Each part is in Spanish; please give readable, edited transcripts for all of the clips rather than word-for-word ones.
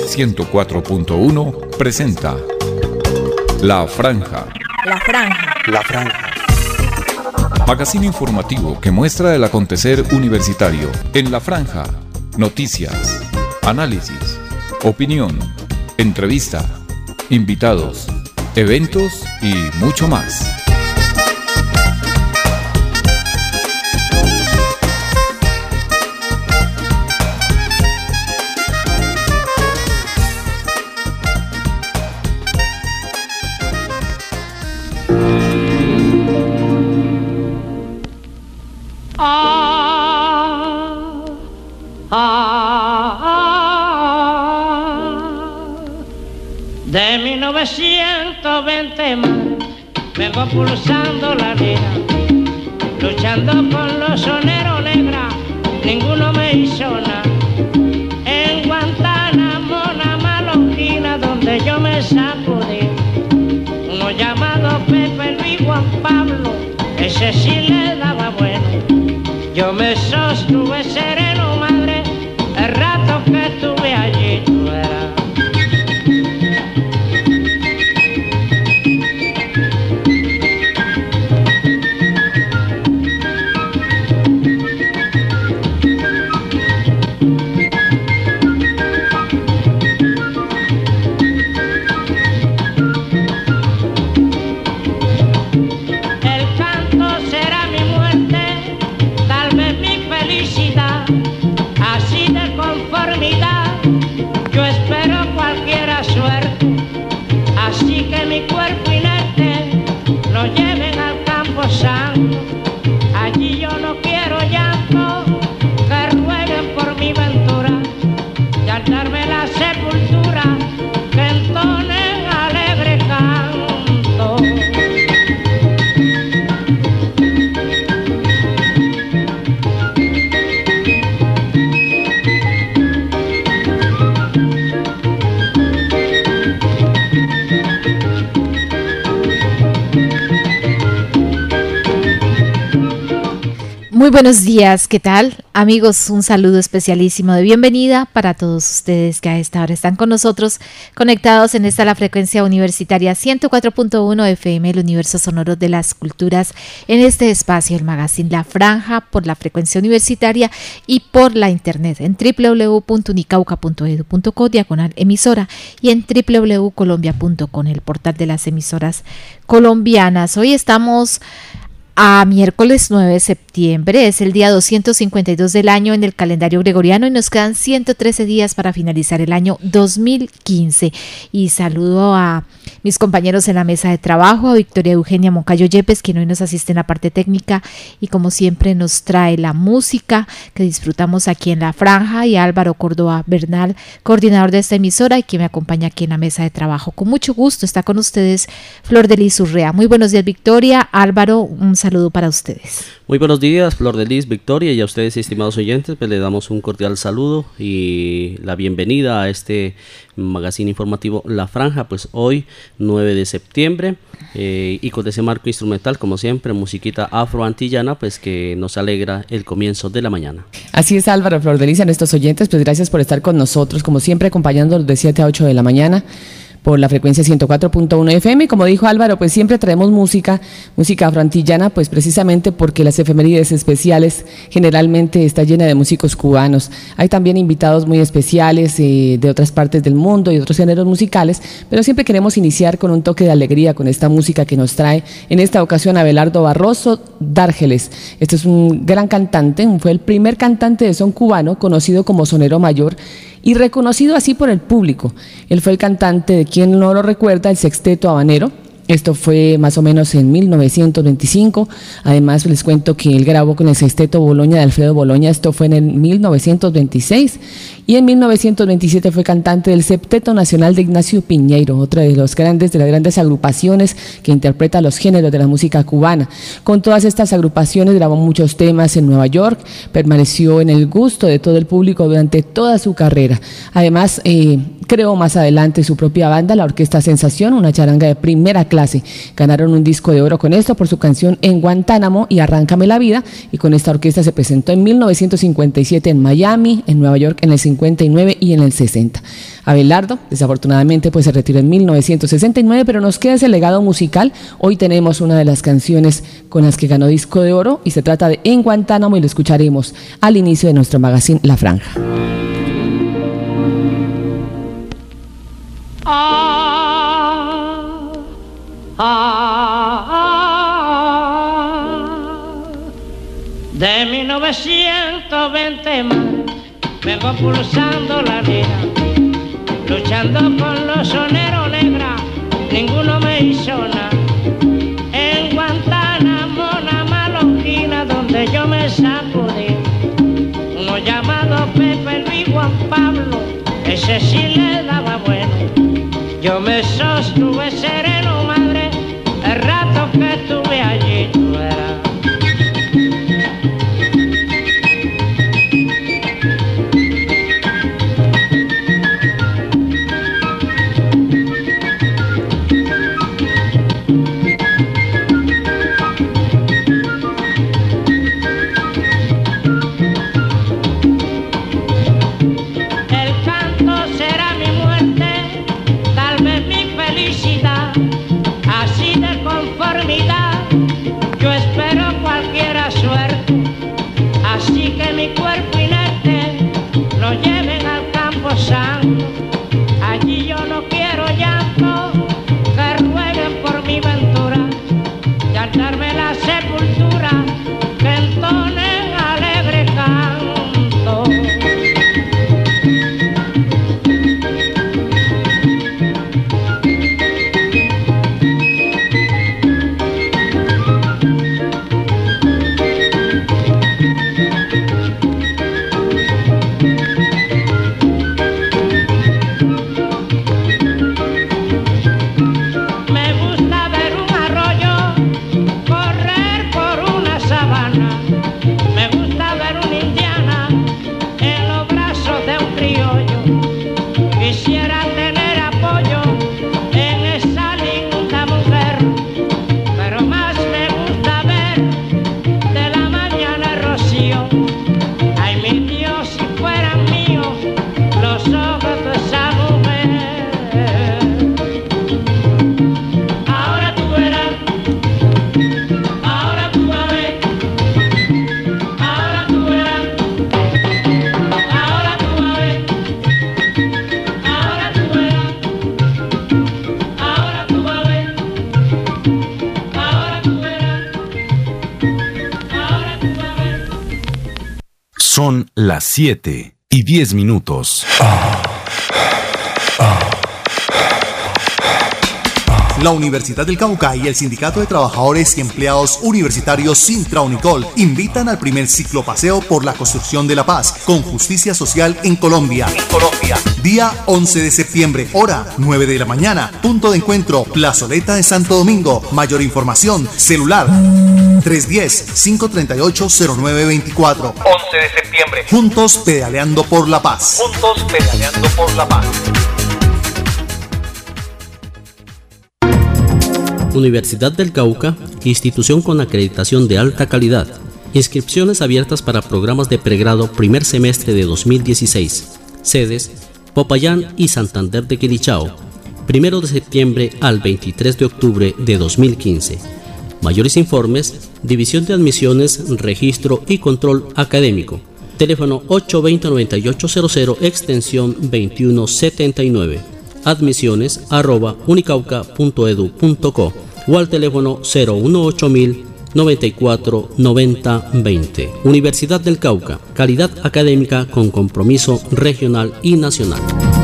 104.1 presenta La Franja. La Franja. La Franja. Magazine informativo que muestra el acontecer universitario en La Franja. Noticias, análisis, opinión, entrevista, invitados, eventos y mucho más. De 1920 más vengo pulsando la vida, luchando con los soneros negras, ninguno me hizo nada. En Guantánamo, una malonquina donde yo me sacudí, uno llamado Pepe Luis Juan Pablo, ese sí le daba bueno. Yo me sostuve sereno, madre, el rato que estuve allí, tú verás. Allí yo no quiero llanto, que rueguen por mi ventura, y al darme la sepultura, que entonen alegre canto. Muy buenos días, ¿qué tal? Amigos, un saludo especialísimo de bienvenida para todos ustedes que a esta hora están con nosotros, conectados en la frecuencia universitaria 104.1 FM, el universo sonoro de las culturas, en este espacio, el magazine La Franja, por la frecuencia universitaria y por la internet, en www.unicauca.edu.co/emisora y en www.colombia.com, el portal de las emisoras colombianas. Hoy estamos a miércoles 9 de septiembre, es el día 252 del año en el calendario gregoriano y nos quedan 113 días para finalizar el año 2015. Y saludo a mis compañeros en la mesa de trabajo, a Victoria Eugenia Moncayo Yepes, quien hoy nos asiste en la parte técnica y como siempre nos trae la música que disfrutamos aquí en La Franja, y a Álvaro Córdoba Bernal, coordinador de esta emisora y quien me acompaña aquí en la mesa de trabajo. Con mucho gusto está con ustedes Flor de Lis Urrea. Muy buenos días, Victoria. Álvaro, un saludo para ustedes. Muy buenos días, Flor de Lis, Victoria, y a ustedes, estimados oyentes, pues le damos un cordial saludo y la bienvenida a este magazine informativo La Franja, pues hoy 9 de septiembre y con ese marco instrumental, como siempre, musiquita afroantillana, pues que nos alegra el comienzo de la mañana. Así es, Álvaro, Flor de Lis, a nuestros oyentes, pues gracias por estar con nosotros, como siempre, acompañándonos de 7 a 8 de la mañana por la frecuencia 104.1 FM. Como dijo Álvaro, pues siempre traemos música afroantillana, pues precisamente porque las efemérides especiales generalmente está llena de músicos cubanos. Hay también invitados muy especiales de otras partes del mundo y otros géneros musicales, pero siempre queremos iniciar con un toque de alegría con esta música que nos trae en esta ocasión Abelardo Barroso Dárgeles. Este es un gran cantante, fue el primer cantante de son cubano conocido como sonero mayor y reconocido así por el público. Él fue el cantante de, quien no lo recuerda, el Sexteto Habanero. Esto fue más o menos en 1925. Además, les cuento que él grabó con el Sexteto Boloña de Alfredo Boloña. Esto fue en el 1926. Y en 1927 fue cantante del Septeto Nacional de Ignacio Piñeiro, otra de las grandes agrupaciones que interpreta los géneros de la música cubana. Con todas estas agrupaciones grabó muchos temas en Nueva York, permaneció en el gusto de todo el público durante toda su carrera. Además, creó más adelante su propia banda, la Orquesta Sensación, una charanga de primera clase. Ganaron un disco de oro con esto por su canción En Guantánamo y Arráncame la vida, y con esta orquesta se presentó en 1957 en Miami, en Nueva York en el 58 59 y en el 60. Abelardo, desafortunadamente, pues se retiró en 1969, pero nos queda ese legado musical. Hoy tenemos una de las canciones con las que ganó disco de oro y se trata de En Guantánamo y lo escucharemos al inicio de nuestro magazine La Franja. De 1920 más vengo pulsando la arena, luchando con los soneros negras, ninguno me hizo nada. En Guantánamo, una malonquina donde yo me sacudí, uno llamado Pepe Luis Juan Pablo, ese sí le daba bueno. Yo me sostuve sereno, madre, el rato que estuve allí, tú verás. Allí yo no quiero llanto, que rueguen por mi ventura, y al darme la sepultura, que entonen alegre canto. Son las 7:10. La Universidad del Cauca y el Sindicato de Trabajadores y Empleados Universitarios Sintra Unicol invitan al primer ciclopaseo por la construcción de la paz con justicia social en Colombia. Día 11 de septiembre, hora 9 de la mañana. Punto de encuentro, Plazoleta de Santo Domingo. Mayor información, celular 310-538-0924. 11 de septiembre. Juntos pedaleando por la paz. Universidad del Cauca, institución con acreditación de alta calidad. Inscripciones abiertas para programas de pregrado primer semestre de 2016. Sedes: Popayán y Santander de Quilichao, 1 de septiembre al 23 de octubre de 2015. Mayores informes: División de Admisiones, Registro y Control Académico. Teléfono 820-9800, extensión 2179. admisiones@unicauca.edu.co o al teléfono 018.000 94 90 20. Universidad del Cauca, calidad académica con compromiso regional y nacional.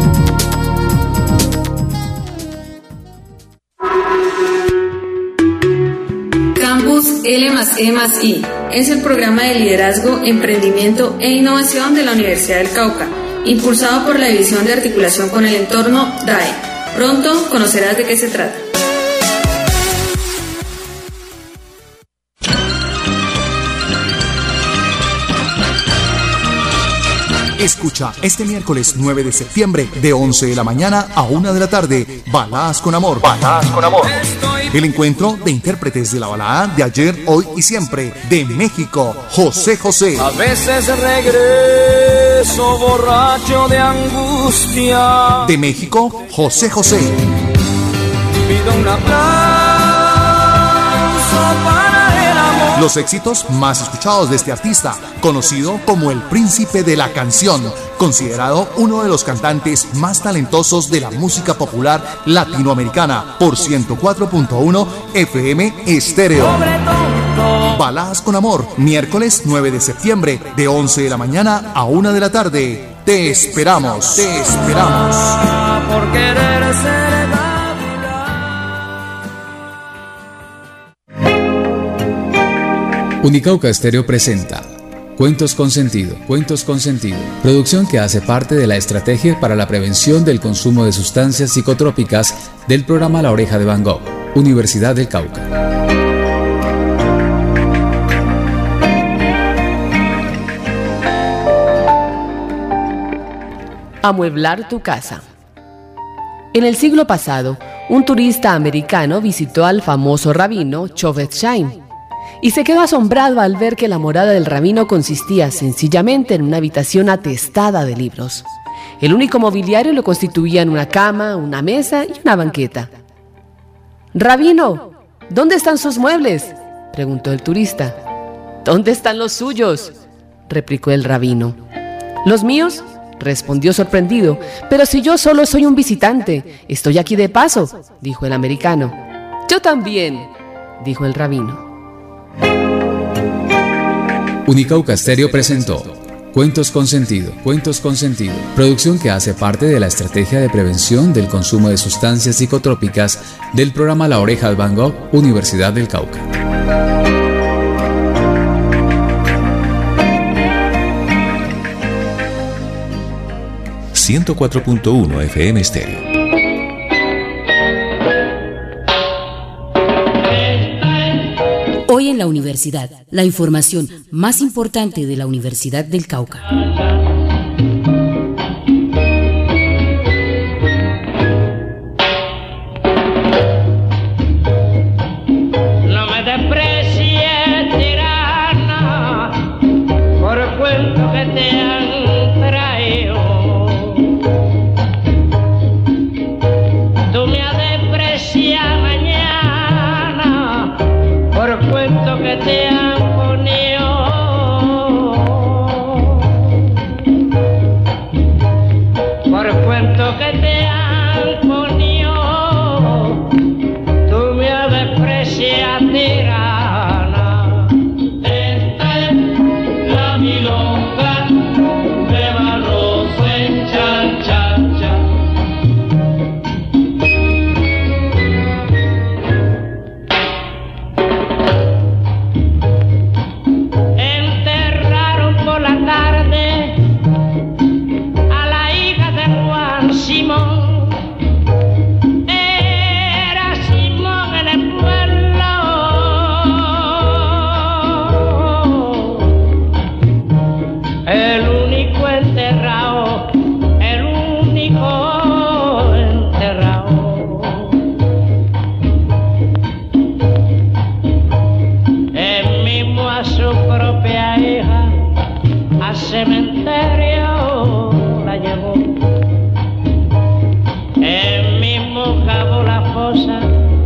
Campus L+E+I es el programa de liderazgo, emprendimiento e innovación de la Universidad del Cauca, impulsado por la División de Articulación con el Entorno DAE. Pronto conocerás de qué se trata. Escucha este miércoles 9 de septiembre de 11 de la mañana a 1 de la tarde, Baladas con Amor. El encuentro de intérpretes de la balada de ayer, hoy y siempre de México, José José. A veces regreso beso borracho de angustia. De México, José José. Pido un aplauso para el amor. Los éxitos más escuchados de este artista, conocido como el príncipe de la canción, considerado uno de los cantantes más talentosos de la música popular latinoamericana, por 104.1 FM Estéreo. Baladas con amor, miércoles 9 de septiembre, de 11 de la mañana a 1 de la tarde. Te esperamos, te esperamos. Por querer ser Unicauca Estéreo presenta Cuentos con Sentido, Cuentos con Sentido, producción que hace parte de la estrategia para la prevención del consumo de sustancias psicotrópicas del programa La Oreja de Van Gogh, Universidad del Cauca. Amueblar tu casa. En el siglo pasado, un turista americano visitó al famoso rabino Chofetz Chaim y se quedó asombrado al ver que la morada del rabino consistía sencillamente en una habitación atestada de libros. El único mobiliario lo constituían una cama, una mesa y una banqueta. «Rabino, ¿dónde están sus muebles?», preguntó el turista. «¿Dónde están los suyos?», replicó el rabino. «¿Los míos?», respondió sorprendido. «Pero si yo solo soy un visitante, estoy aquí de paso», dijo el americano. «Yo también», dijo el rabino. Unicauca Estéreo presentó Cuentos con Sentido, Cuentos con Sentido, producción que hace parte de la estrategia de prevención del consumo de sustancias psicotrópicas del programa La Oreja de Van Gogh, Universidad del Cauca. ...104.1 FM Estéreo. Hoy en la universidad, la información más importante de la Universidad del Cauca. No me desprecies, tirana, por el cuento que te han traído. Tú me has despreciado mañana por el cuento que te han ponido. Por el cuento que te han ponido. Tú me has despreciado, tirana. Esta es la milonga de Barroso en Chan Chan Chan. Enterraron por la tarde a la hija de Juan Simón. Era Simón en el pueblo, el único enterrado, el único enterrado. Él mismo a su propia hija al cementerio la llevó. Él mismo cavó la fosa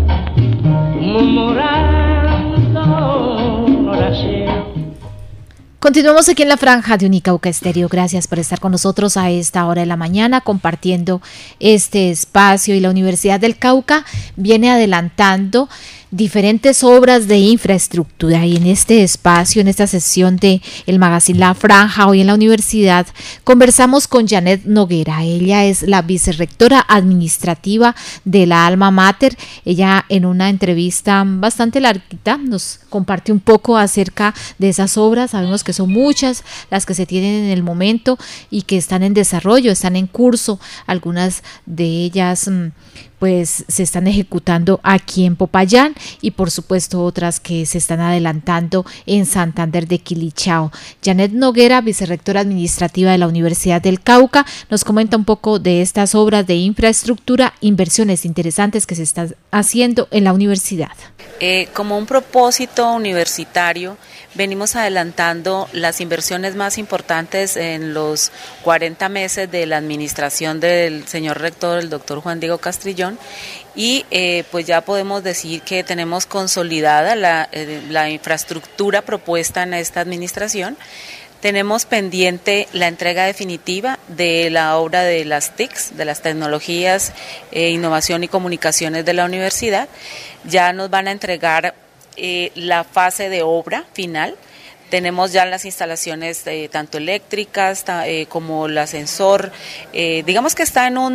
murmurando oración. Continuamos aquí en la franja de Unicauca Estéreo. Gracias por estar con nosotros a esta hora de la mañana compartiendo este espacio, y la Universidad del Cauca viene adelantando diferentes obras de infraestructura, y en este espacio, en esta sesión de el magazine La Franja, hoy en la universidad, conversamos con Janet Noguera. Ella es la vicerrectora administrativa de la Alma Mater. Ella, en una entrevista bastante larguita, nos comparte un poco acerca de esas obras. Sabemos que son muchas las que se tienen en el momento y que están en desarrollo, están en curso, algunas de ellas pues se están ejecutando aquí en Popayán y por supuesto otras que se están adelantando en Santander de Quilichao. Janet Noguera, vicerrectora administrativa de la Universidad del Cauca, nos comenta un poco de estas obras de infraestructura, inversiones interesantes que se están haciendo en la universidad. Como un propósito universitario, venimos adelantando las inversiones más importantes en los 40 meses de la administración del señor rector, el doctor Juan Diego Castrillón, y pues ya podemos decir que tenemos consolidada la infraestructura propuesta en esta administración. Tenemos pendiente la entrega definitiva de la obra de las TICs, de las tecnologías, innovación y comunicaciones de la universidad. Ya nos van a entregar la fase de obra final. Tenemos ya las instalaciones tanto eléctricas como el ascensor. Digamos que está en un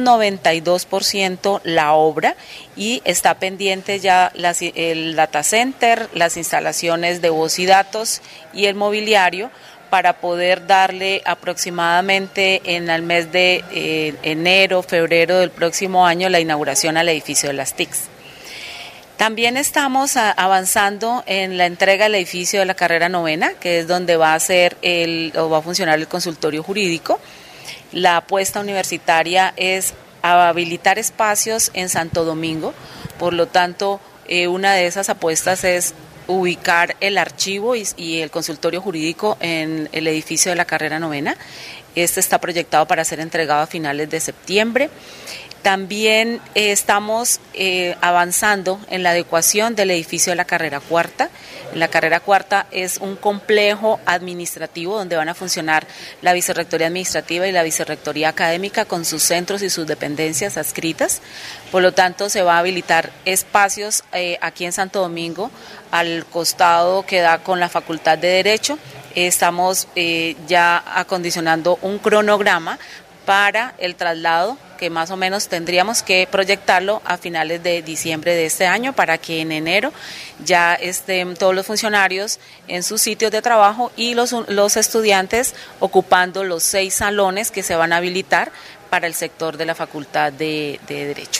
92% la obra y está pendiente ya el data center, las instalaciones de voz y datos y el mobiliario, para poder darle aproximadamente en el mes de enero, febrero del próximo año la inauguración al edificio de las TICs. También estamos avanzando en la entrega del edificio de la carrera novena, que es donde va a funcionar el consultorio jurídico. La apuesta universitaria es habilitar espacios en Santo Domingo, por lo tanto, una de esas apuestas es ubicar el archivo y el consultorio jurídico en el edificio de la carrera novena. Este está proyectado para ser entregado a finales de septiembre. También estamos avanzando en la adecuación del edificio de la carrera cuarta. La carrera cuarta es un complejo administrativo donde van a funcionar la vicerrectoría administrativa y la vicerrectoría académica con sus centros y sus dependencias adscritas. Por lo tanto, se va a habilitar espacios aquí en Santo Domingo, al costado que da con la Facultad de Derecho. Estamos ya acondicionando un cronograma para el traslado, que más o menos tendríamos que proyectarlo a finales de diciembre de este año, para que en enero ya estén todos los funcionarios en sus sitios de trabajo y los estudiantes ocupando los 6 salones que se van a habilitar para el sector de la Facultad de Derecho.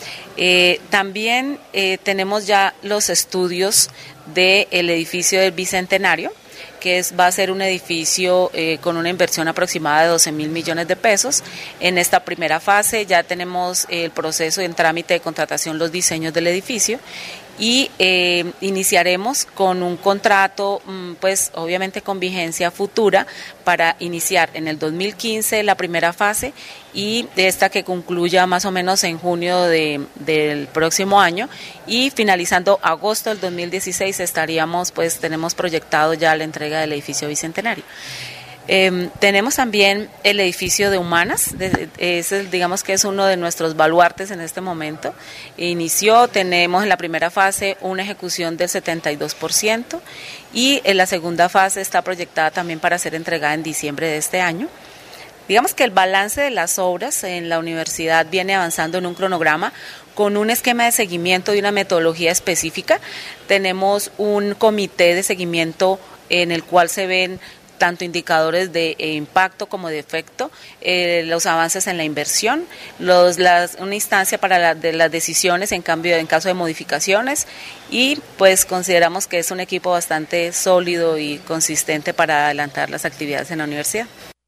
También tenemos ya los estudios del edificio del Bicentenario, que va a ser un edificio con una inversión aproximada de 12.000 millones de pesos. En esta primera fase ya tenemos el proceso en trámite de contratación, los diseños del edificio, y iniciaremos con un contrato, pues obviamente con vigencia futura, para iniciar en el 2015 la primera fase y esta que concluya más o menos en junio del próximo año, y finalizando agosto del 2016 tenemos proyectado ya la entrega del edificio Bicentenario. Tenemos también el edificio de Humanas, digamos que es uno de nuestros baluartes en este momento. Tenemos en la primera fase una ejecución del 72% y en la segunda fase está proyectada también para ser entregada en diciembre de este año. Digamos que el balance de las obras en la universidad viene avanzando en un cronograma con un esquema de seguimiento y una metodología específica. Tenemos un comité de seguimiento en el cual se ven tanto indicadores de impacto como de efecto, los avances en la inversión, una instancia para las decisiones en caso de modificaciones, y pues consideramos que es un equipo bastante sólido y consistente para adelantar las actividades en la universidad.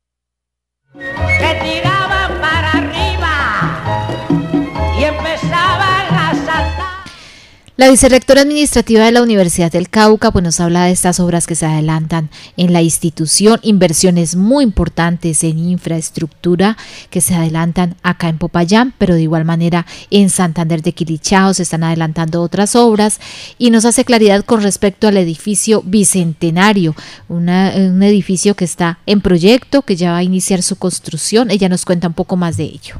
Se tiraban para arriba y empezaban a saltar. La vicerrectora administrativa de la Universidad del Cauca pues nos habla de estas obras que se adelantan en la institución, inversiones muy importantes en infraestructura que se adelantan acá en Popayán, pero de igual manera en Santander de Quilichao se están adelantando otras obras, y nos hace claridad con respecto al edificio Bicentenario, un edificio que está en proyecto, que ya va a iniciar su construcción. Ella nos cuenta un poco más de ello.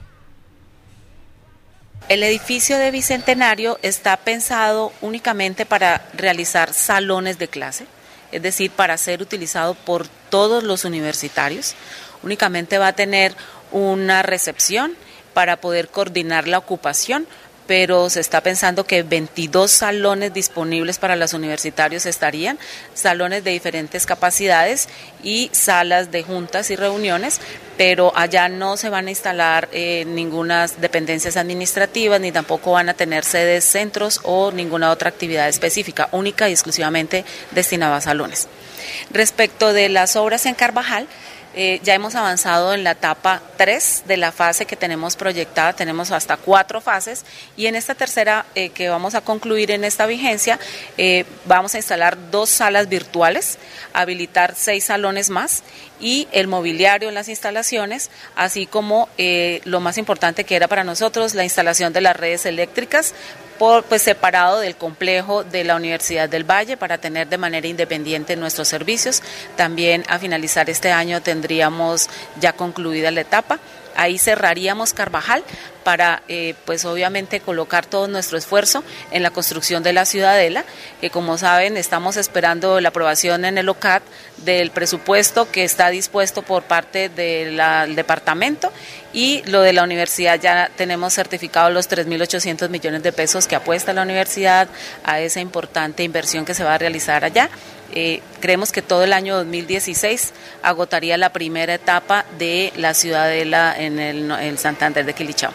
El edificio de Bicentenario está pensado únicamente para realizar salones de clase, es decir, para ser utilizado por todos los universitarios. Únicamente va a tener una recepción para poder coordinar la ocupación, pero se está pensando que 22 salones disponibles para los universitarios estarían, salones de diferentes capacidades y salas de juntas y reuniones, pero allá no se van a instalar ninguna dependencias administrativas, ni tampoco van a tener sedes, centros o ninguna otra actividad específica, única y exclusivamente destinada a salones. Respecto de las obras en Carvajal, ya hemos avanzado en la etapa 3 de la fase que tenemos proyectada, tenemos hasta 4 fases y en esta tercera que vamos a concluir en esta vigencia, vamos a instalar 2 salas virtuales, habilitar 6 salones más y el mobiliario en las instalaciones, así como lo más importante que era para nosotros, la instalación de las redes eléctricas, pues separado del complejo de la Universidad del Valle para tener de manera independiente nuestros servicios. También a finalizar este año tendríamos ya concluida la etapa. Ahí cerraríamos Carvajal para, pues obviamente, colocar todo nuestro esfuerzo en la construcción de la Ciudadela, que como saben estamos esperando la aprobación en el OCAT del presupuesto que está dispuesto por parte del departamento, y lo de la universidad ya tenemos certificado los 3.800 millones de pesos que apuesta la universidad a esa importante inversión que se va a realizar allá. Creemos que todo el año 2016 agotaría la primera etapa de la Ciudadela en el Santander de Quilichao.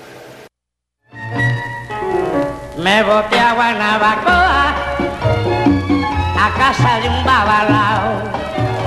Me boté a Guanabacoa, a casa de un babalao,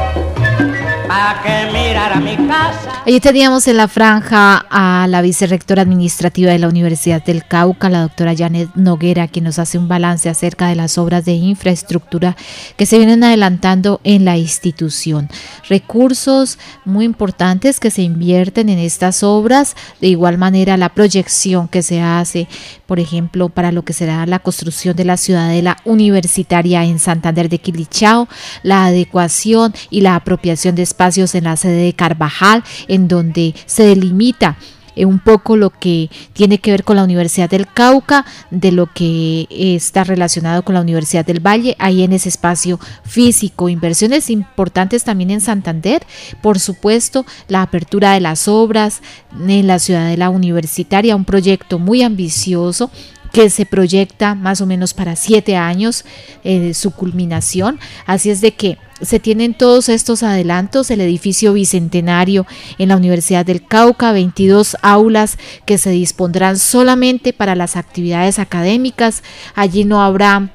para que mirara mi casa. Allí teníamos en la franja a la vicerrectora administrativa de la Universidad del Cauca, la doctora Janet Noguera, quien nos hace un balance acerca de las obras de infraestructura que se vienen adelantando en la institución. Recursos muy importantes que se invierten en estas obras, de igual manera la proyección que se hace, por ejemplo, para lo que será la construcción de la Ciudadela Universitaria en Santander de Quilichao, la adecuación y la apropiación de espacios en la sede de Carvajal, en donde se delimita un poco lo que tiene que ver con la Universidad del Cauca, de lo que está relacionado con la Universidad del Valle, ahí en ese espacio físico. Inversiones importantes también en Santander, por supuesto, la apertura de las obras en la Ciudadela Universitaria, un proyecto muy ambicioso que se proyecta más o menos para 7 años su culminación, así es de que se tienen todos estos adelantos. El edificio bicentenario en la Universidad del Cauca, 22 aulas que se dispondrán solamente para las actividades académicas, allí no habrá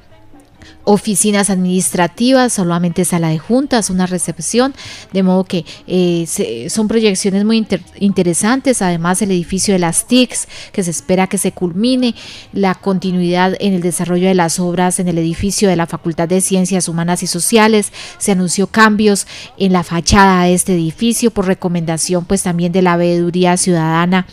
oficinas administrativas, solamente sala de juntas, una recepción, de modo que son proyecciones muy interesantes. Además, el edificio de las TICs, que se espera que se culmine, la continuidad en el desarrollo de las obras en el edificio de la Facultad de Ciencias Humanas y Sociales. Se anunció cambios en la fachada de este edificio por recomendación pues también de la Veeduría Ciudadana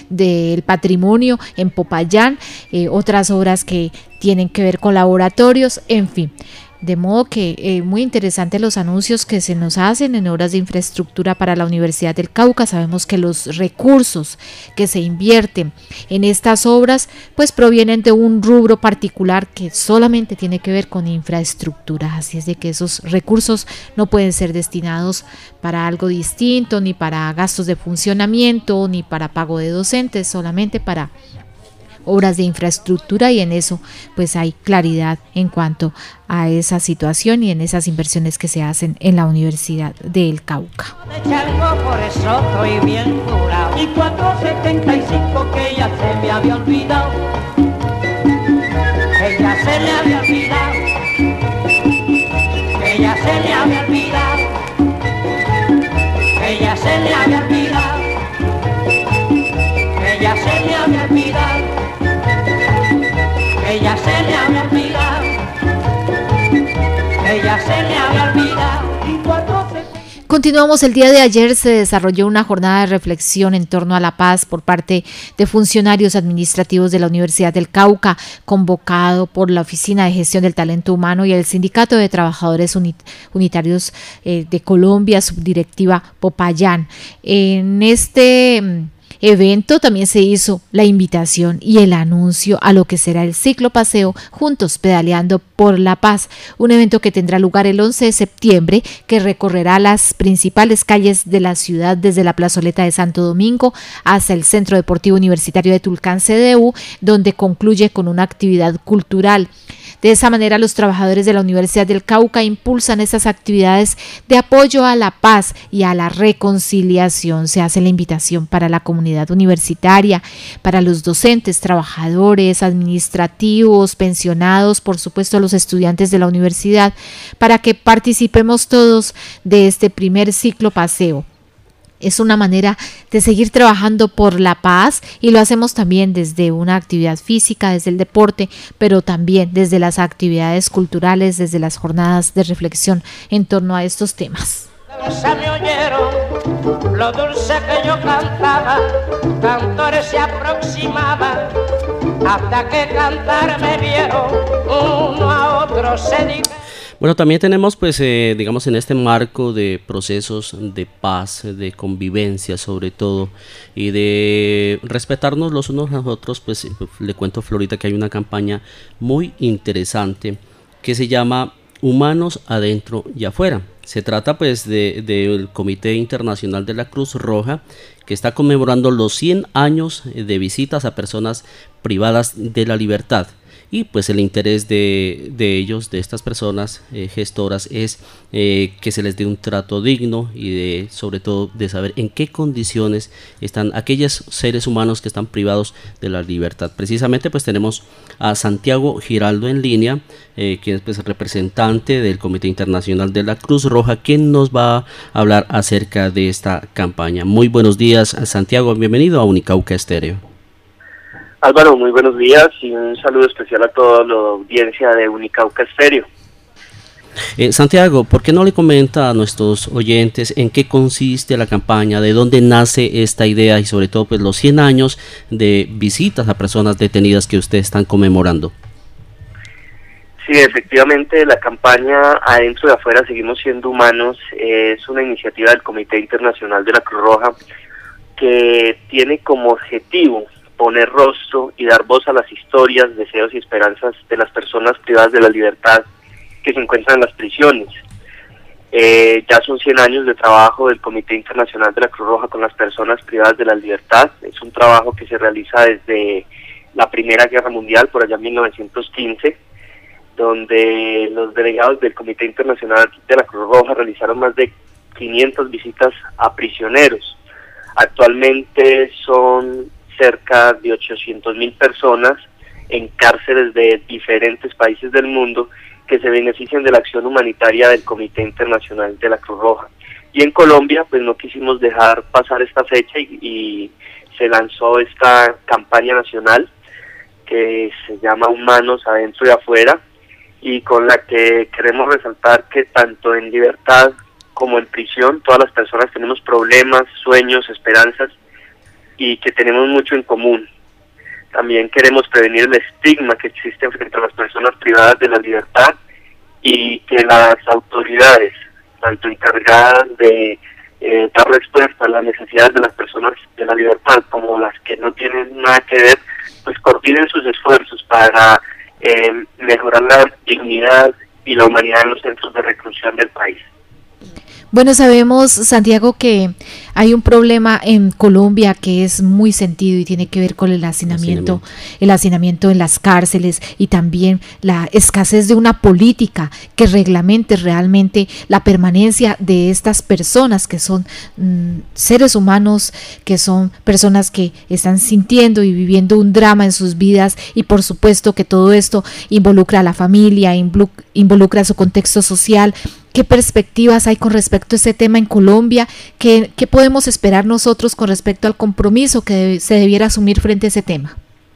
del Patrimonio en Popayán, otras obras que tienen que ver con laboratorios, en fin. De modo que muy interesantes los anuncios que se nos hacen en obras de infraestructura para la Universidad del Cauca. Sabemos que los recursos que se invierten en estas obras pues provienen de un rubro particular que solamente tiene que ver con infraestructura, así es de que esos recursos no pueden ser destinados para algo distinto, ni para gastos de funcionamiento, ni para pago de docentes, solamente para obras de infraestructura, y en eso pues hay claridad en cuanto a esa situación y en esas inversiones que se hacen en la Universidad del Cauca. Por eso estoy bien curado. Y 475 que ya se me había olvidado, que ya se me había olvidado, que ya se me había olvidado, que ya se me había olvidado, que ya se me había olvidado, ella se me había olvidado, ella se me había olvidado. Continuamos. El día de ayer se desarrolló una jornada de reflexión en torno a la paz por parte de funcionarios administrativos de la Universidad del Cauca, convocado por la Oficina de Gestión del Talento Humano y el Sindicato de Trabajadores Unitarios de Colombia, subdirectiva Popayán. En evento también se hizo la invitación y el anuncio a lo que será el ciclopaseo Juntos Pedaleando por la Paz, un evento que tendrá lugar el 11 de septiembre, que recorrerá las principales calles de la ciudad desde la plazoleta de Santo Domingo hasta el Centro Deportivo Universitario de Tulcán CDU, donde concluye con una actividad cultural. De esa manera, los trabajadores de la Universidad del Cauca impulsan estas actividades de apoyo a la paz y a la reconciliación. Se hace la invitación para la comunidad universitaria, para los docentes, trabajadores, administrativos, pensionados, por supuesto los estudiantes de la universidad, para que participemos todos de este primer ciclo paseo. Es una manera de seguir trabajando por la paz y lo hacemos también desde una actividad física, desde el deporte, pero también desde las actividades culturales, desde las jornadas de reflexión en torno a estos temas. Se me oyeron lo dulce que yo cantaba, cantores se aproximaban hasta que cantar me vieron, uno a otro se dijeron. Bueno, también tenemos, pues, digamos, en este marco de procesos de paz, de convivencia sobre todo, y de respetarnos los unos a los otros, pues, le cuento a Florita que hay una campaña muy interesante que se llama Humanos Adentro y Afuera. Se trata, pues, del Comité Internacional de la Cruz Roja, que está conmemorando los 100 años de visitas a personas privadas de la libertad. Y pues el interés de ellos, de estas personas gestoras, es que se les dé un trato digno y sobre todo de saber en qué condiciones están aquellos seres humanos que están privados de la libertad. Precisamente pues tenemos a Santiago Giraldo en línea, quien es pues representante del Comité Internacional de la Cruz Roja, quien nos va a hablar acerca de esta campaña. Muy buenos días, Santiago, bienvenido a Unicauca Estéreo. Álvaro, muy buenos días y un saludo especial a toda la audiencia de Unicauca Estéreo. Santiago, ¿por qué no le comenta a nuestros oyentes en qué consiste la campaña, de dónde nace esta idea y sobre todo pues los 100 años de visitas a personas detenidas que ustedes están conmemorando? Sí, efectivamente, la campaña Adentro y Afuera Seguimos Siendo Humanos es una iniciativa del Comité Internacional de la Cruz Roja que tiene como objetivo poner rostro y dar voz a las historias, deseos y esperanzas de las personas privadas de la libertad que se encuentran en las prisiones. Ya son 100 años de trabajo del Comité Internacional de la Cruz Roja con las personas privadas de la libertad. Es un trabajo que se realiza desde la Primera Guerra Mundial, por allá en 1915, donde los delegados del Comité Internacional de la Cruz Roja realizaron más de 500 visitas a prisioneros. Actualmente son cerca de 800.000 personas en cárceles de diferentes países del mundo que se benefician de la acción humanitaria del Comité Internacional de la Cruz Roja. Y en Colombia, pues no quisimos dejar pasar esta fecha y se lanzó esta campaña nacional que se llama Humanos Adentro y Afuera, y con la que queremos resaltar que tanto en libertad como en prisión todas las personas tenemos problemas, sueños, esperanzas, y que tenemos mucho en común. También queremos prevenir el estigma que existe frente a las personas privadas de la libertad y que las autoridades, tanto encargadas de dar respuesta a las necesidades de las personas de la libertad como las que no tienen nada que ver, pues coordinen sus esfuerzos para mejorar la dignidad y la humanidad en los centros de reclusión del país. Bueno, sabemos, Santiago, que hay un problema en Colombia que es muy sentido y tiene que ver con el hacinamiento en las cárceles y también la escasez de una política que reglamente realmente la permanencia de estas personas que son seres humanos, que son personas que están sintiendo y viviendo un drama en sus vidas, y por supuesto que todo esto involucra a la familia, involucra su contexto social. ¿Qué perspectivas hay con respecto a este tema en Colombia? ¿Qué podemos esperar nosotros con respecto al compromiso que se debiera asumir frente a ese tema?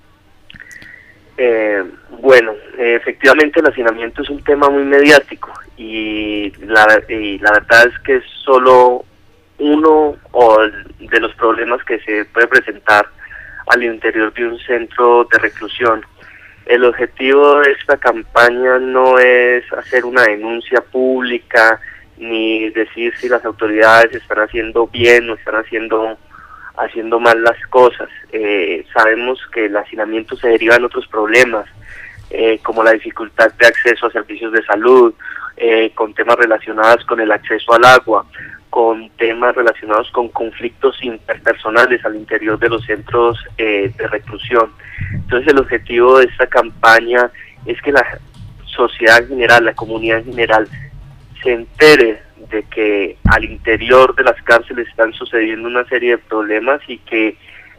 Bueno, efectivamente el hacinamiento es un tema muy mediático y la verdad es que es solo uno de los problemas que se puede presentar al interior de un centro de reclusión. El objetivo de esta campaña no es hacer una denuncia pública ni decir si las autoridades están haciendo bien o están haciendo haciendo mal las cosas. Sabemos que el hacinamiento se deriva en otros problemas, como la dificultad de acceso a servicios de salud, con temas relacionados con el acceso al agua, con temas relacionados con conflictos interpersonales al interior de los centros de reclusión. Entonces el objetivo de esta campaña es que la sociedad en general, la comunidad en general, se entere de que al interior de las cárceles están sucediendo una serie de problemas y que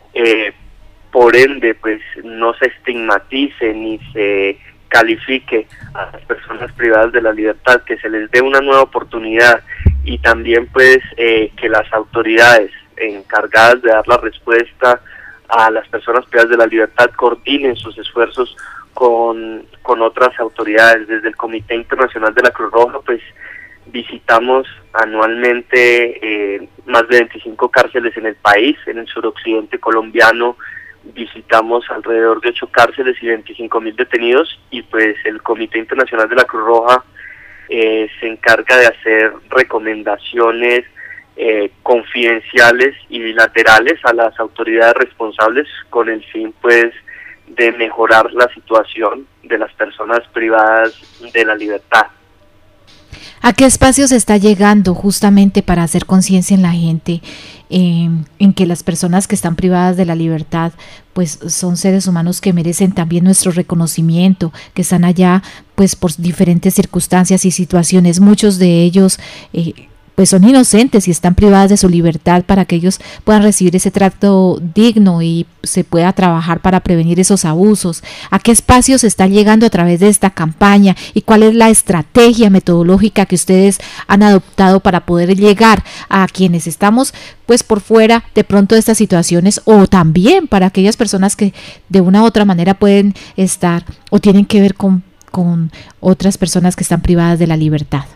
por ende pues no se estigmatice ni se califique a las personas privadas de la libertad, que se les dé una nueva oportunidad, y también pues que las autoridades encargadas de dar la respuesta a las personas privadas de la libertad coordinen sus esfuerzos con otras autoridades. Desde el Comité Internacional de la Cruz Roja pues visitamos anualmente más de 25 cárceles en el país. En el suroccidente colombiano visitamos alrededor de 8 cárceles y 25.000 detenidos, y pues el Comité Internacional de la Cruz Roja se encarga de hacer recomendaciones confidenciales y bilaterales a las autoridades responsables con el fin pues de mejorar la situación de las personas privadas de la libertad. ¿A qué espacios está llegando justamente para hacer conciencia en la gente en que las personas que están privadas de la libertad pues son seres humanos que merecen también nuestro reconocimiento, que están allá pues por diferentes circunstancias y situaciones? Muchos de ellos pues son inocentes y están privadas de su libertad, para que ellos puedan recibir ese trato digno y se pueda trabajar para prevenir esos abusos. ¿A qué espacios está llegando a través de esta campaña y cuál es la estrategia metodológica que ustedes han adoptado para poder llegar a quienes estamos pues por fuera de pronto de estas situaciones, o también para aquellas personas que de una u otra manera pueden estar o tienen que ver con otras personas que están privadas de la libertad?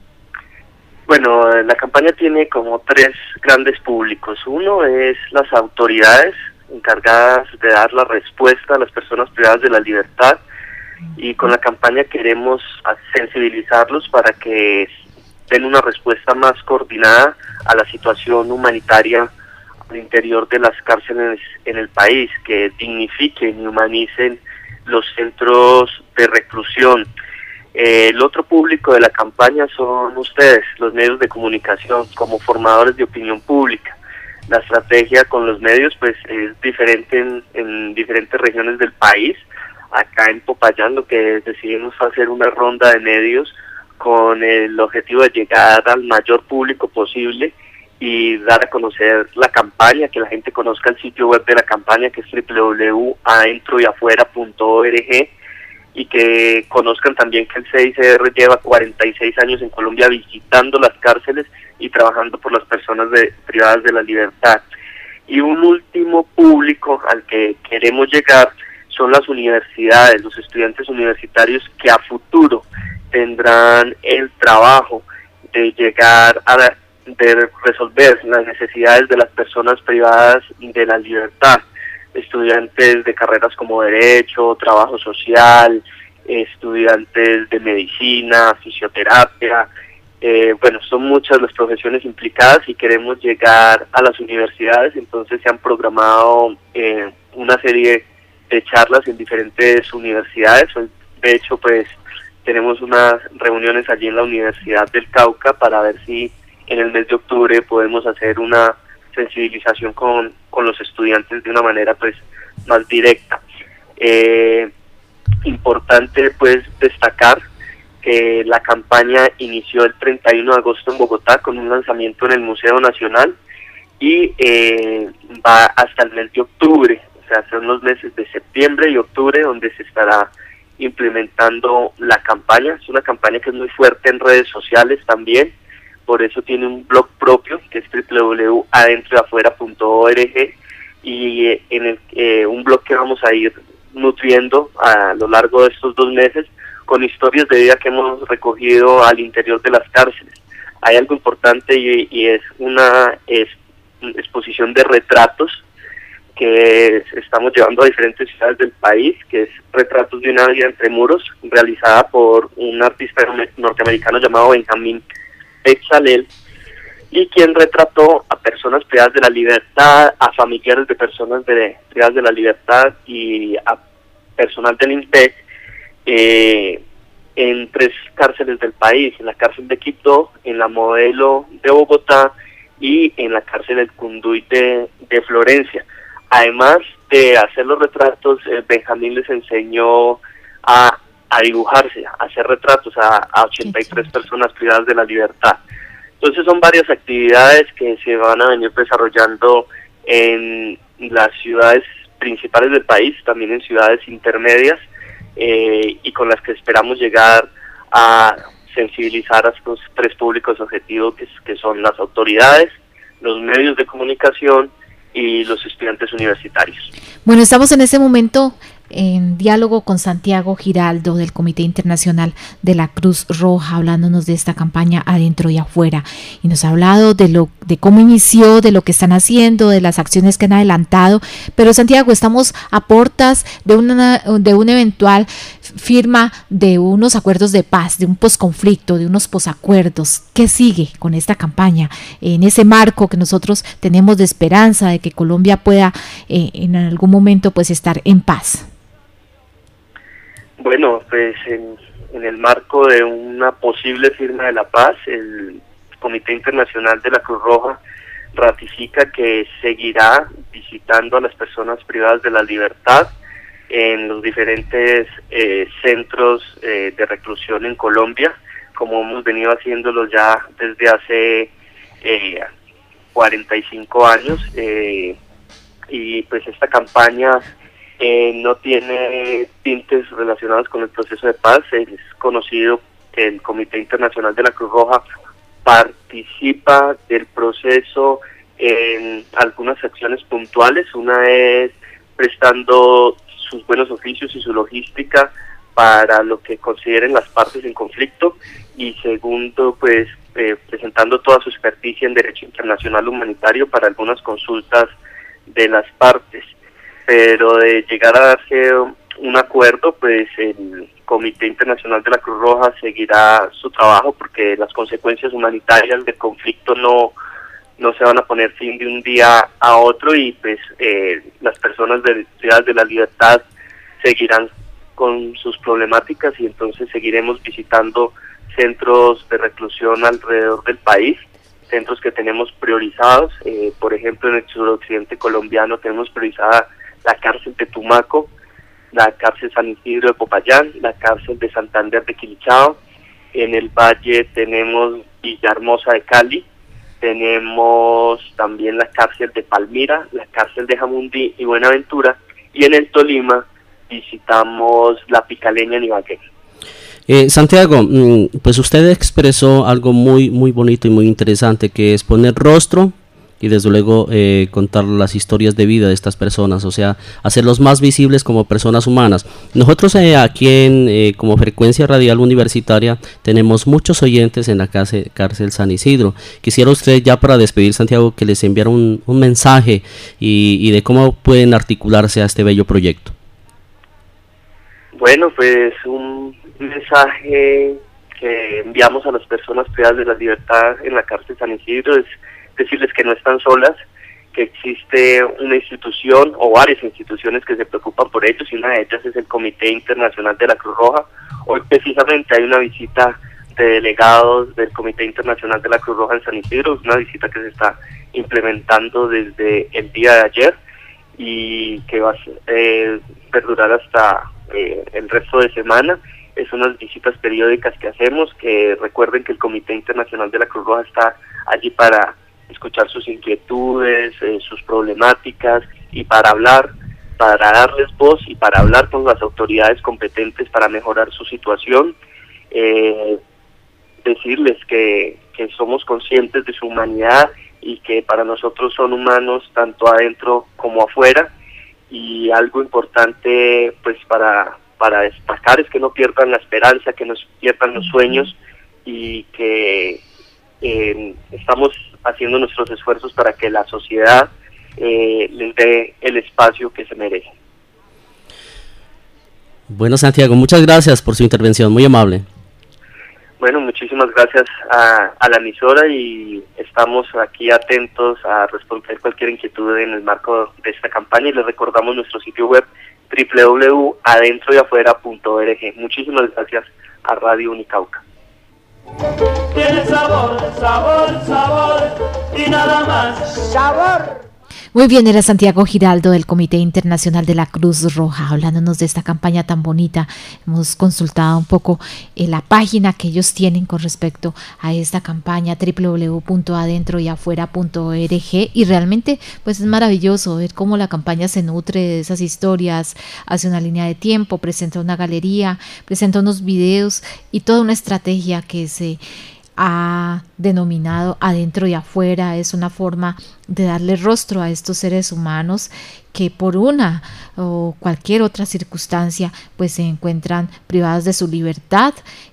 Bueno, la campaña tiene como 3 grandes públicos. Uno es las autoridades encargadas de dar la respuesta a las personas privadas de la libertad, y con la campaña queremos sensibilizarlos para que den una respuesta más coordinada a la situación humanitaria al interior de las cárceles en el país, que dignifiquen y humanicen los centros de reclusión. El otro público de la campaña son ustedes, los medios de comunicación, como formadores de opinión pública. La estrategia con los medios pues es diferente en diferentes regiones del país. Acá en Popayán lo que decidimos fue hacer una ronda de medios con el objetivo de llegar al mayor público posible y dar a conocer la campaña, que la gente conozca el sitio web de la campaña, que es www.adentroyafuera.org, y que conozcan también que el CICR lleva 46 años en Colombia visitando las cárceles y trabajando por las personas privadas de la libertad. Y un último público al que queremos llegar son las universidades, los estudiantes universitarios que a futuro tendrán el trabajo de llegar de resolver las necesidades de las personas privadas de la libertad. Estudiantes de carreras como Derecho, Trabajo Social, estudiantes de Medicina, Fisioterapia. Bueno, son muchas las profesiones implicadas y queremos llegar a las universidades. Entonces se han programado una serie de charlas en diferentes universidades. De hecho, pues tenemos unas reuniones allí en la Universidad del Cauca para ver si en el mes de octubre podemos hacer una sensibilización con los estudiantes de una manera pues más directa. Importante pues destacar que la campaña inició el 31 de agosto en Bogotá con un lanzamiento en el Museo Nacional y va hasta el mes de octubre, o sea, son los meses de septiembre y octubre donde se estará implementando la campaña. Es una campaña que es muy fuerte en redes sociales también, por eso tiene un blog propio que es www.adentroyafuera.org, y en un blog que vamos a ir nutriendo a lo largo de estos 2 meses con historias de vida que hemos recogido al interior de las cárceles. Hay algo importante y es una exposición de retratos que estamos llevando a diferentes ciudades del país, que es Retratos de una vida entre muros, realizada por un artista norteamericano llamado Benjamin Bezalel, y quien retrató a personas privadas de la libertad, a familiares de personas privadas de la libertad y a personal del INPEC en 3 cárceles del país, en la cárcel de Quibdó, en la Modelo de Bogotá y en la cárcel del Cunduy de Florencia. Además de hacer los retratos, Benjamín les enseñó a dibujarse, a hacer retratos a 83 personas privadas de la libertad. Entonces son varias actividades que se van a venir desarrollando en las ciudades principales del país, también en ciudades intermedias, y con las que esperamos llegar a sensibilizar a estos 3 públicos objetivos que son las autoridades, los medios de comunicación y los estudiantes universitarios. Bueno, estamos en ese momento en diálogo con Santiago Giraldo del Comité Internacional de la Cruz Roja, hablándonos de esta campaña adentro y afuera, y nos ha hablado de cómo inició, de lo que están haciendo, de las acciones que han adelantado. Pero Santiago, estamos a puertas de una eventual firma de unos acuerdos de paz, de un posconflicto, de unos posacuerdos. ¿Qué sigue con esta campaña en ese marco que nosotros tenemos de esperanza de que Colombia pueda en algún momento pues estar en paz? Bueno, pues en el marco de una posible firma de la paz, el Comité Internacional de la Cruz Roja ratifica que seguirá visitando a las personas privadas de la libertad en los diferentes centros de reclusión en Colombia, como hemos venido haciéndolo ya desde hace 45 años, y pues esta campaña no tiene tintes relacionados con el proceso de paz. Es conocido que el Comité Internacional de la Cruz Roja participa del proceso en algunas acciones puntuales. Una es prestando sus buenos oficios y su logística para lo que consideren las partes en conflicto, y segundo, pues presentando toda su experticia en derecho internacional humanitario para algunas consultas de las partes. Pero de llegar a darse un acuerdo, pues el Comité Internacional de la Cruz Roja seguirá su trabajo, porque las consecuencias humanitarias del conflicto no se van a poner fin de un día a otro, y pues las personas privadas de la libertad seguirán con sus problemáticas, y entonces seguiremos visitando centros de reclusión alrededor del país, centros que tenemos priorizados. Por ejemplo, en el suroccidente colombiano tenemos priorizada la cárcel de Tumaco, la cárcel San Isidro de Popayán, la cárcel de Santander de Quilichao. En el Valle tenemos Villahermosa de Cali, tenemos también la cárcel de Palmira, la cárcel de Jamundí y Buenaventura, y en el Tolima visitamos la Picaleña en Ibagué. Santiago, pues usted expresó algo muy bonito y muy interesante, que es poner rostro y desde luego contar las historias de vida de estas personas, o sea, hacerlos más visibles como personas humanas. Nosotros aquí como Frecuencia Radial Universitaria tenemos muchos oyentes en la cárcel San Isidro. Quisiera usted, ya para despedir, Santiago, que les enviara un mensaje y de cómo pueden articularse a este bello proyecto. Bueno, pues un mensaje que enviamos a las personas privadas de la libertad en la cárcel San Isidro es decirles que no están solas, que existe una institución o varias instituciones que se preocupan por ellos, y una de ellas es el Comité Internacional de la Cruz Roja. Hoy precisamente hay una visita de delegados del Comité Internacional de la Cruz Roja en San Isidro, una visita que se está implementando desde el día de ayer y que va a perdurar hasta el resto de semana. Es unas visitas periódicas que hacemos, que recuerden que el Comité Internacional de la Cruz Roja está allí para escuchar sus inquietudes, sus problemáticas, y para hablar, para darles voz y para hablar con las autoridades competentes para mejorar su situación. Decirles que somos conscientes de su humanidad y que para nosotros son humanos tanto adentro como afuera, y algo importante pues para destacar es que no pierdan la esperanza, que no pierdan los sueños, y que estamos haciendo nuestros esfuerzos para que la sociedad les dé el espacio que se merece. Bueno, Santiago, muchas gracias por su intervención, muy amable. Bueno, muchísimas gracias a la emisora y estamos aquí atentos a responder cualquier inquietud en el marco de esta campaña y les recordamos nuestro sitio web www.adentroyafuera.org. Muchísimas gracias a Radio Unicauca. Tiene sabor, sabor, sabor y nada más. ¡Sabor! Muy bien, era Santiago Giraldo del Comité Internacional de la Cruz Roja, hablándonos de esta campaña tan bonita. Hemos consultado un poco la página que ellos tienen con respecto a esta campaña, www.adentroyafuera.org, y realmente pues es maravilloso ver cómo la campaña se nutre de esas historias, hace una línea de tiempo, presenta una galería, presenta unos videos y toda una estrategia que se ha denominado Adentro y Afuera. Es una forma de darle rostro a estos seres humanos que por una o cualquier otra circunstancia pues se encuentran privados de su libertad.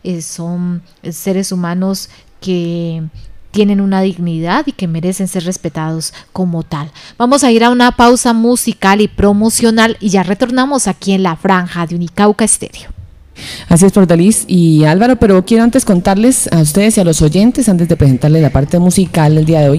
Son seres humanos que tienen una dignidad y que merecen ser respetados como tal. Vamos a ir a una pausa musical y promocional y ya retornamos aquí en la franja de Unicauca Estéreo. Así es, Flordeliz y Álvaro, pero quiero antes contarles a ustedes y a los oyentes, antes de presentarles la parte musical del día de hoy,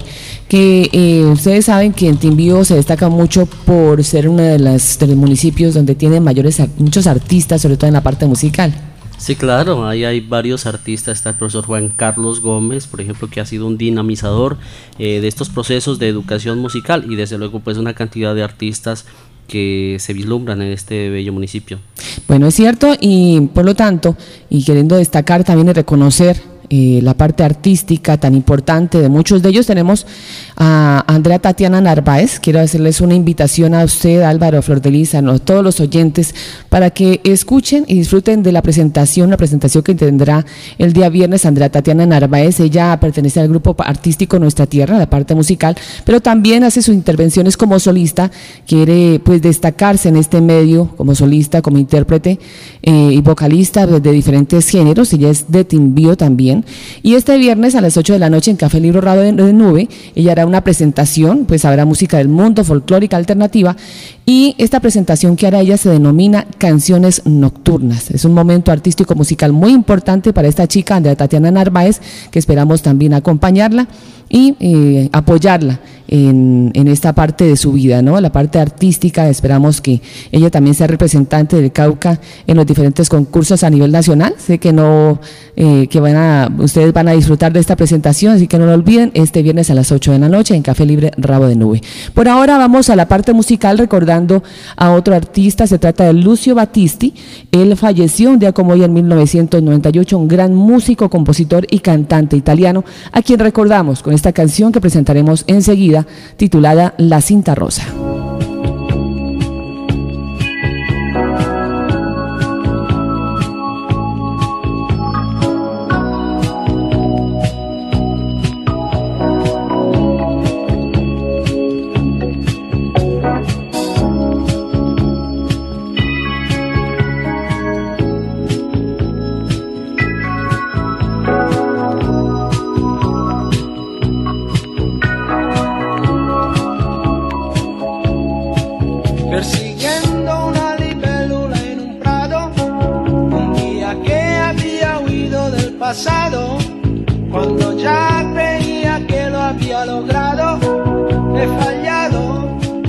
que ustedes saben que en Timbío se destaca mucho por ser uno de los municipios donde tienen muchos artistas, sobre todo en la parte musical. Sí, claro, ahí hay varios artistas. Está el profesor Juan Carlos Gómez, por ejemplo, que ha sido un dinamizador de estos procesos de educación musical, y desde luego pues una cantidad de artistas que se vislumbran en este bello municipio. Bueno, es cierto, y por lo tanto, y queriendo destacar también y reconocer la parte artística tan importante de muchos de ellos, tenemos a Andrea Tatiana Narváez. Quiero hacerles una invitación a usted, Álvaro, Flordeliza, a todos los oyentes, para que escuchen y disfruten de la presentación que tendrá el día viernes Andrea Tatiana Narváez. Ella pertenece al grupo artístico Nuestra Tierra, la parte musical, pero también hace sus intervenciones como solista. Quiere pues destacarse en este medio como solista, como intérprete y vocalista de diferentes géneros. Ella es de Timbío también. Y este viernes a las 8 de la noche en Café Libro Rabo de Nube, ella hará una presentación, pues habrá música del mundo, folclórica, alternativa, y esta presentación que hará ella se denomina Canciones Nocturnas. Es un momento artístico musical muy importante para esta chica, Andrea Tatiana Narváez, que esperamos también acompañarla y apoyarla en esta parte de su vida, ¿no? La parte artística. Esperamos que ella también sea representante del Cauca en los diferentes concursos a nivel nacional. Sé que ustedes van a disfrutar de esta presentación, así que no lo olviden, este viernes a las 8 de la noche en Café Libre Rabo de Nube. Por ahora vamos a la parte musical recordando a otro artista. Se trata de Lucio Battisti. Él falleció un día como hoy en 1998, un gran músico, compositor y cantante italiano, a quien recordamos con esta canción que presentaremos enseguida, titulada La Cinta Rosa. Cuando ya creía que lo había logrado, he fallado.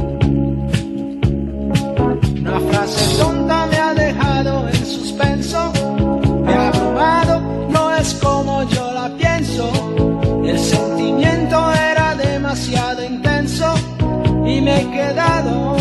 Una frase tonta me ha dejado en suspenso, me ha abrumado, no es como yo la pienso. El sentimiento era demasiado intenso y me he quedado.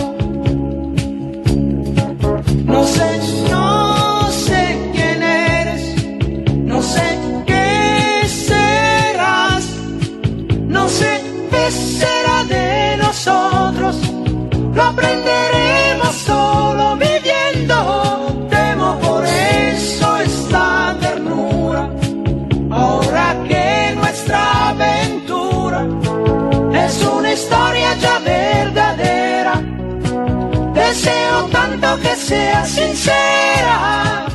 No sé quién eres, no sé qué serás, no sé qué será de nosotros, lo aprenderemos solo viviendo. Temo por eso esta ternura, ahora que nuestra aventura es una historia ya verdadera. Deseo tanto que sea sincera.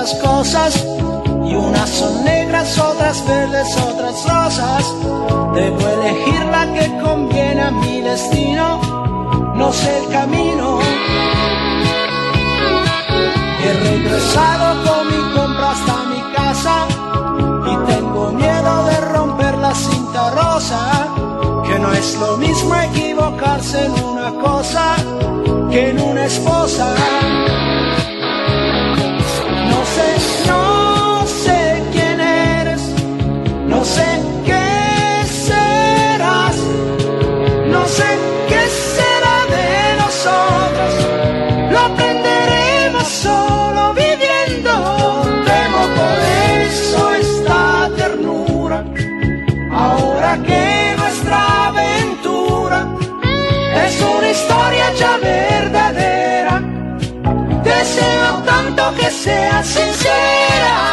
muchas cosas, y unas son negras, otras verdes, otras rosas. Debo elegir la que conviene a mi destino, no sé el camino. He regresado con mi compra hasta mi casa y tengo miedo de romper la cinta rosa, que no es lo mismo equivocarse en una cosa que en una esposa. No sé quién eres, no sé qué serás, no sé qué será de nosotros, lo aprenderemos solo viviendo. Temo por eso esta ternura, ahora que nuestra aventura es una historia ya verdadera. Deseo tanto que sea sincera.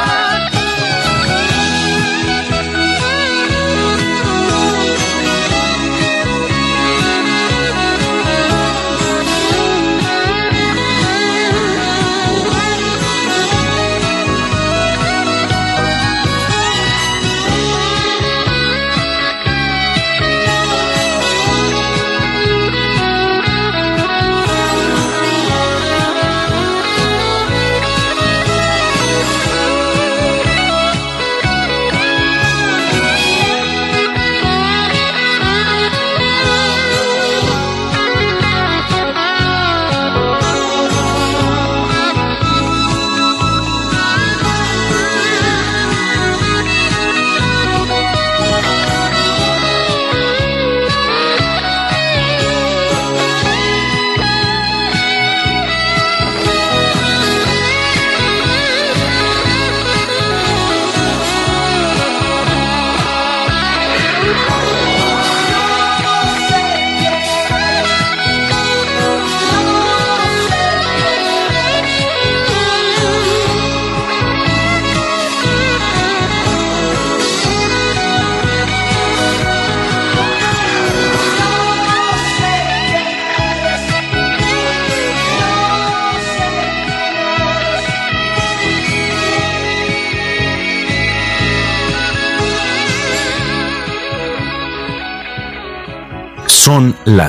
Son las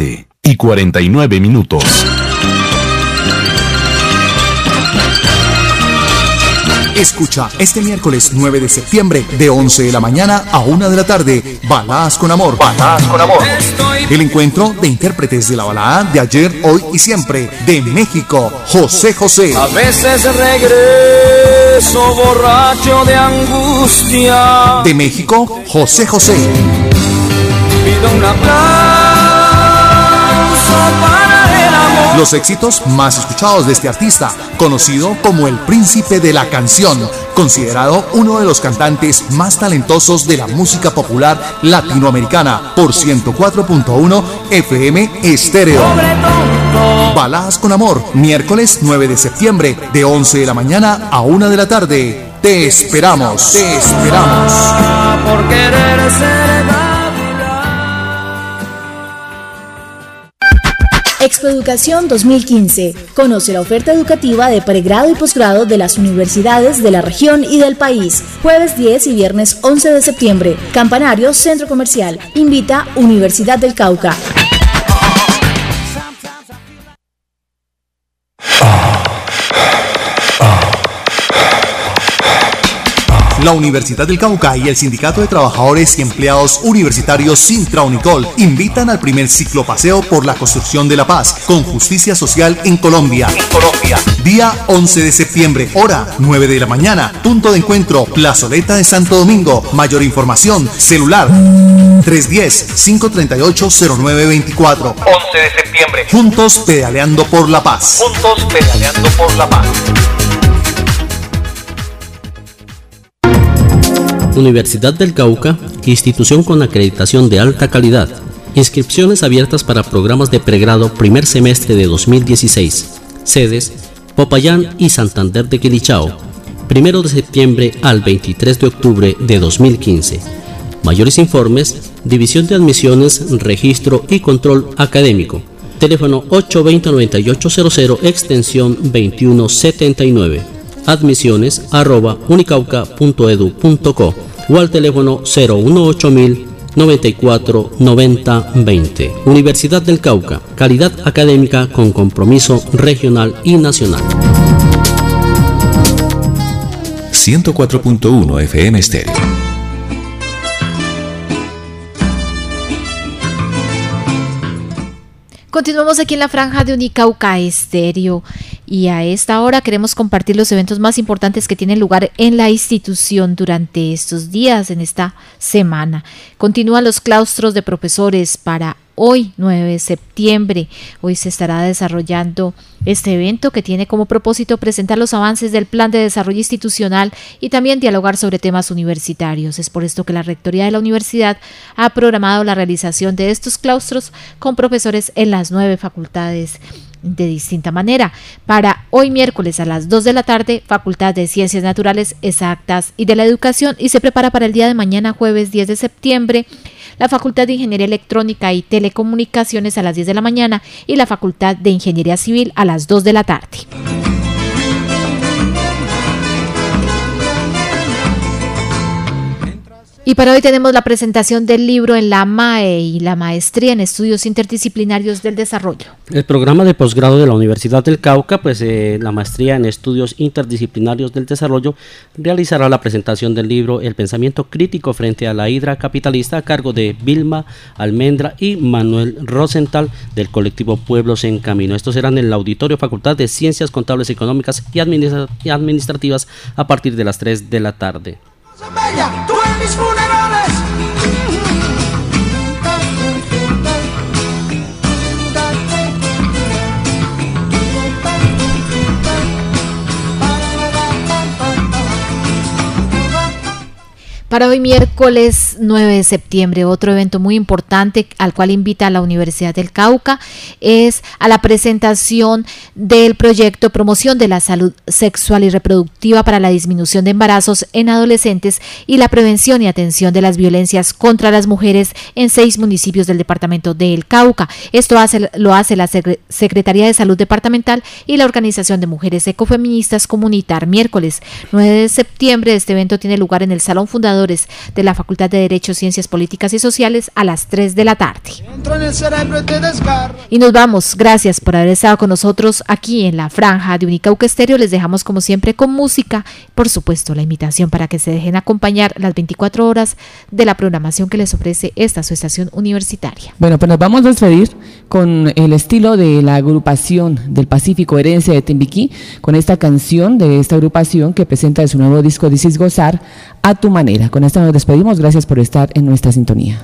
7:49. Escucha este miércoles 9 de septiembre de 11 de la mañana a 1 de la tarde, Baladas con Amor. Baladas con Amor. El encuentro de intérpretes de la balada de ayer, hoy y siempre. De México, José José. A veces regreso borracho de angustia. De México, José José. Pido un aplauso para el amor. Los éxitos más escuchados de este artista, conocido como el príncipe de la canción, considerado uno de los cantantes más talentosos de la música popular latinoamericana, por 104.1 FM Estéreo. Baladas con Amor, miércoles 9 de septiembre, de 11 de la mañana a 1 de la tarde. Te esperamos, te esperamos. Por querer ser Expoeducación 2015. Conoce la oferta educativa de pregrado y posgrado de las universidades de la región y del país. Jueves 10 y viernes 11 de septiembre. Campanario Centro Comercial. Invita Universidad del Cauca. La Universidad del Cauca y el Sindicato de Trabajadores y Empleados Universitarios Sintra-Unicol invitan al primer ciclopaseo por la construcción de la paz con justicia social en Colombia. Día 11 de septiembre, hora 9 de la mañana. Punto de encuentro, Plazoleta de Santo Domingo. Mayor información, celular 310-538-0924. 11 de septiembre. Juntos pedaleando por la paz. Juntos pedaleando por la paz. Universidad del Cauca, institución con acreditación de alta calidad. Inscripciones abiertas para programas de pregrado primer semestre de 2016. Sedes: Popayán y Santander de Quilichao. 1 de septiembre al 23 de octubre de 2015. Mayores informes: División de Admisiones, Registro y Control Académico. Teléfono 820-9800, extensión 2179. admisiones@unicauca.edu.co o al teléfono 018.000 94 90 20. Universidad del Cauca, calidad académica con compromiso regional y nacional. 104.1 FM Estéreo. Continuamos aquí en la franja de Unicauca Estéreo y a esta hora queremos compartir los eventos más importantes que tienen lugar en la institución durante estos días, en esta semana. Continúan los claustros de profesores para hoy, 9 de septiembre. Hoy se estará desarrollando este evento que tiene como propósito presentar los avances del Plan de Desarrollo Institucional y también dialogar sobre temas universitarios. Es por esto que la Rectoría de la Universidad ha programado la realización de estos claustros con profesores en las 9 facultades de distinta manera. Para hoy miércoles a las 2 de la tarde, Facultad de Ciencias Naturales, Exactas y de la Educación, y se prepara para el día de mañana, jueves 10 de septiembre, la Facultad de Ingeniería Electrónica y Telecomunicaciones a las 10 de la mañana y la Facultad de Ingeniería Civil a las 2 de la tarde. Y para hoy tenemos la presentación del libro en la MAE y la Maestría en Estudios Interdisciplinarios del Desarrollo. El programa de posgrado de la Universidad del Cauca, la Maestría en Estudios Interdisciplinarios del Desarrollo, realizará la presentación del libro El Pensamiento Crítico frente a la Hidra Capitalista a cargo de Vilma Almendra y Manuel Rosenthal del colectivo Pueblos en Camino. Estos serán en el Auditorio Facultad de Ciencias Contables, Económicas y Administrativas a partir de las 3 de la tarde. Bella, tú en mis funerales. Para hoy miércoles 9 de septiembre, otro evento muy importante al cual invita a la Universidad del Cauca es a la presentación del proyecto Promoción de la Salud Sexual y Reproductiva para la Disminución de Embarazos en Adolescentes y la Prevención y Atención de las Violencias contra las Mujeres en 6 municipios del departamento del Cauca. Esto lo hace la Secretaría de Salud Departamental y la Organización de Mujeres Ecofeministas Comunitar. Miércoles 9 de septiembre, este evento tiene lugar en el Salón Fundador de la Facultad de Derecho, Ciencias Políticas y Sociales a las 3 de la tarde. Y nos vamos. Gracias por haber estado con nosotros aquí en la franja de Unicauca Estéreo. Les dejamos como siempre con música, por supuesto la invitación para que se dejen acompañar las 24 horas de la programación que les ofrece esta su estación universitaria. Bueno, pues nos vamos a despedir con el estilo de la agrupación del Pacífico Herencia de Timbiquí, con esta canción de esta agrupación que presenta de su nuevo disco Dices Gozar a tu manera. Con esta nos despedimos. Gracias por estar en nuestra sintonía.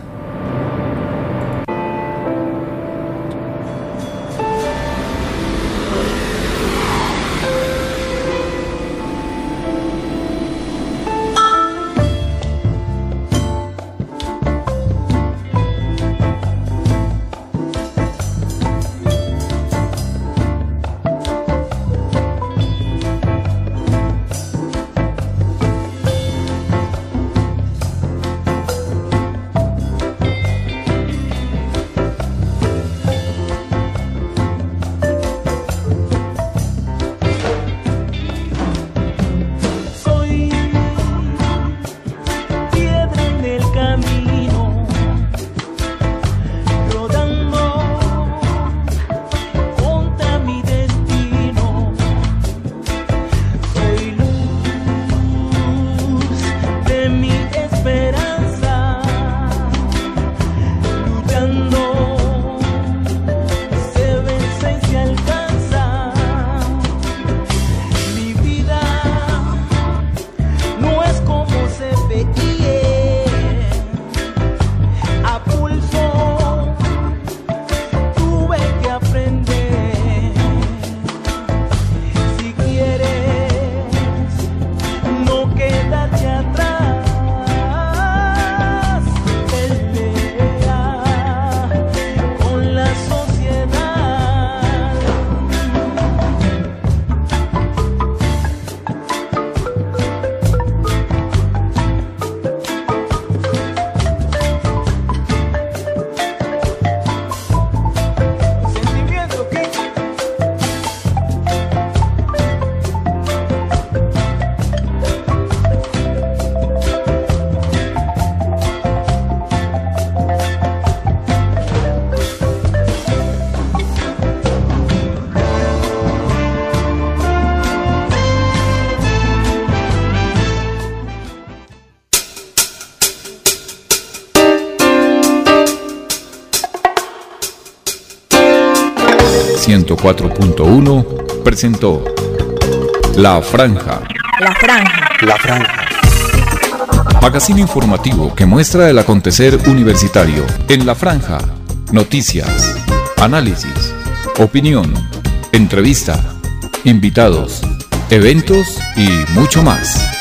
104.1 presentó La Franja. La Franja. La Franja. Magazine informativo que muestra el acontecer universitario en La Franja. Noticias, análisis, opinión, entrevista, invitados, eventos y mucho más.